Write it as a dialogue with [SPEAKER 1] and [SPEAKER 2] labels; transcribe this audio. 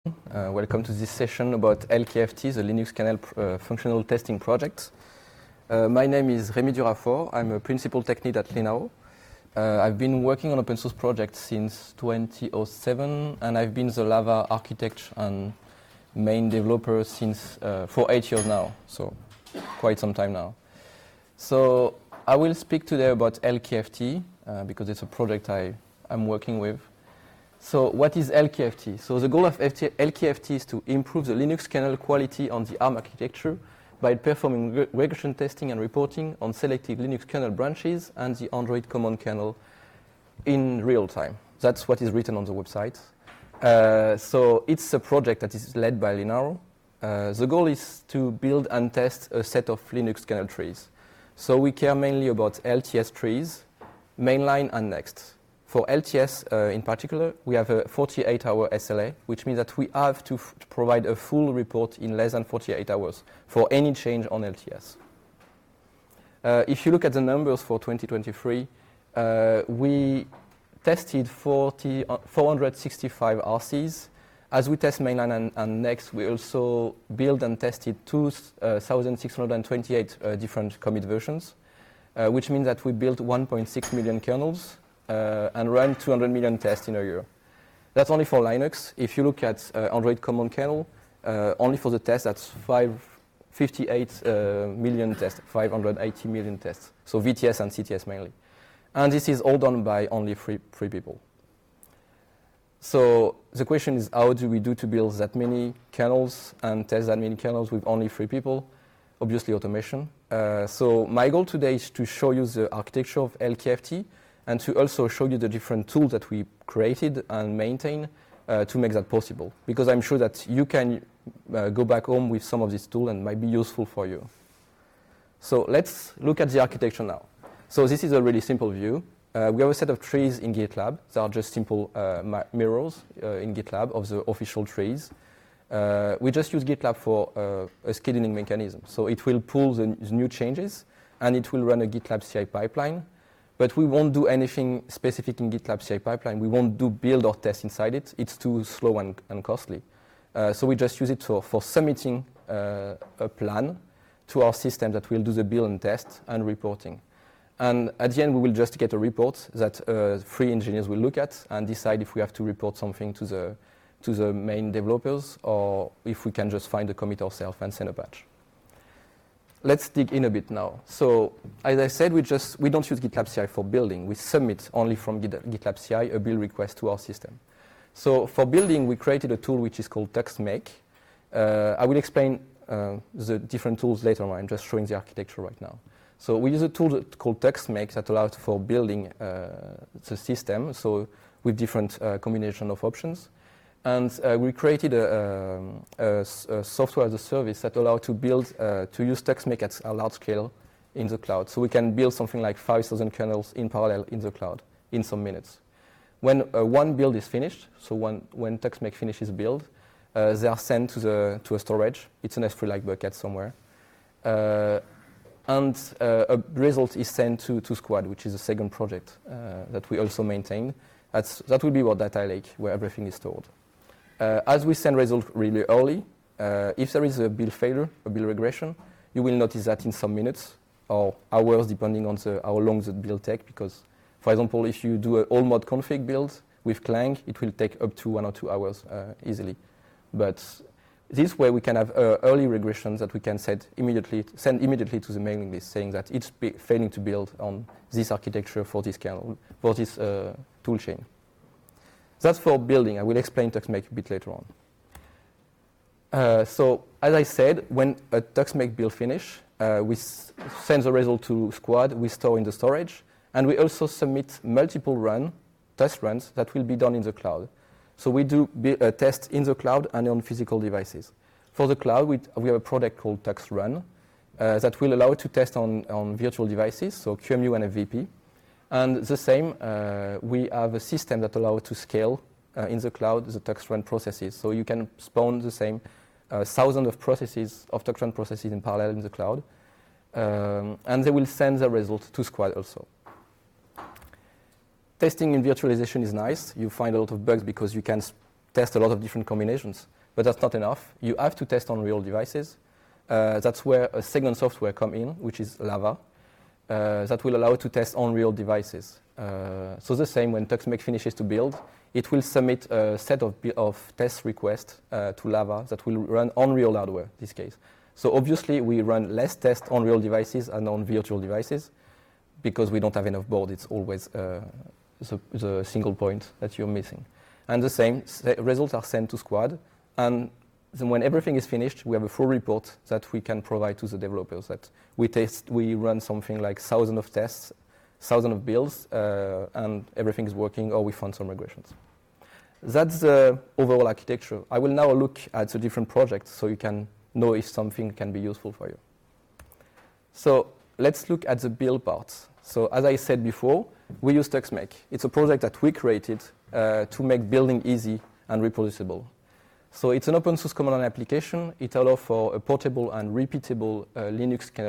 [SPEAKER 1] Welcome to this session about LKFT, the Linux kernel functional testing project. My name is Rémi Durafort. I'm a principal tech lead at Linaro. I've been working on open source projects since 2007, and I've been the Lava architect and main developer since for 8 years now, so quite some time now. So I will speak today about LKFT because it's a project I'm working with. So what is LKFT? So the goal of LKFT is to improve the Linux kernel quality on the ARM architecture by performing regression testing and reporting on selected Linux kernel branches and the Android common kernel in real time. That's what is written on the website. So it's a project that is led by Linaro. The goal is to build and test a set of Linux kernel trees. So we care mainly about LTS trees, mainline and next. For LTS in particular, we have a 48-hour SLA, which means that we have to provide a full report in less than 48 hours for any change on LTS. If you look at the numbers for 2023, we tested 465 RCs. As we test mainline and next, we also built and tested 2,628 different commit versions, which means that we built 1.6 million kernels and run 200 million tests in a year. That's only for Linux. If you look at Android common kernel, only for the test, that's 58 million tests, 580 million tests. So VTS and CTS mainly. And this is all done by only three people. So the question is, how do we do to build that many kernels and test that many kernels with only 3 people? Obviously automation. So my goal today is to show you the architecture of LKFT and to also show you the different tools that we created and maintain to make that possible. Because I'm sure that you can go back home with some of these tools and might be useful for you. So let's look at the architecture now. So this is a really simple view. We have a set of trees in GitLab. They are just simple mirrors in GitLab of the official trees. We just use GitLab for a scheduling mechanism. So it will pull the new changes, and it will run a GitLab CI pipeline. But we won't do anything specific in GitLab CI pipeline. We won't do build or test inside it. It's too slow and costly. So we just use it for submitting a plan to our system that will do the build and test and reporting. And at the end, we will just get a report that 3 engineers will look at and decide if we have to report something to the main developers or if we can just find the commit ourselves and send a patch. Let's dig in a bit now. So, as I said, we don't use GitLab CI for building. We submit only from GitLab CI a build request to our system. So for building, we created a tool which is called TuxMake. I will explain the different tools later on. I'm just showing the architecture right now. So we use a tool called TuxMake that allows for building the system, so with different combination of options. And we created a software as a service that allows to build, to use TuxMake at a large scale in the cloud. So we can build something like 5,000 kernels in parallel in the cloud in some minutes. When one build is finished, so when TuxMake finishes build, they are sent to a storage. It's an S3-like bucket somewhere. And a result is sent to Squad, which is a second project that we also maintain. That will be our data lake where everything is stored. As we send results really early, if there is a build failure, a build regression, you will notice that in some minutes or hours, depending on how long the build takes. Because, for example, if you do an all mod config build with Clang, it will take up to 1 or 2 hours easily. But this way, we can have early regressions that we can send immediately to the mailing list, saying that it's failing to build on this architecture for this kernel, for this tool chain. That's for building. I will explain TuxMake a bit later on. So, as I said, when a TuxMake build finish, we send the result to Squad, we store in the storage, and we also submit multiple test runs that will be done in the cloud. So we do a test in the cloud and on physical devices. For the cloud, we have a product called TuxRun that will allow to test on virtual devices, so QEMU and FVP. And the same, we have a system that allows to scale in the cloud the TuxRun processes. So you can spawn the same thousands of TuxRun processes in parallel in the cloud. And they will send the result to Squad also. Testing in virtualization is nice. You find a lot of bugs because you can test a lot of different combinations. But that's not enough. You have to test on real devices. That's where a second software comes in, which is Lava, that will allow to test on real devices. So the same, when TuxMake finishes to build, it will submit a set of test requests to Lava that will run on real hardware, in this case. So obviously, we run less tests on real devices and on virtual devices because we don't have enough board. It's always the single point that you're missing. And the same, results are sent to Squad. And then when everything is finished, we have a full report that we can provide to the developers. That we run something like thousands of tests, thousands of builds, and everything is working, or we found some regressions. That's the overall architecture. I will now look at the different projects so you can know if something can be useful for you. So let's look at the build parts. So as I said before, we use TuxMake. It's a project that we created to make building easy and reproducible. So it's an open source command line application. It allows for a portable and repeatable Linux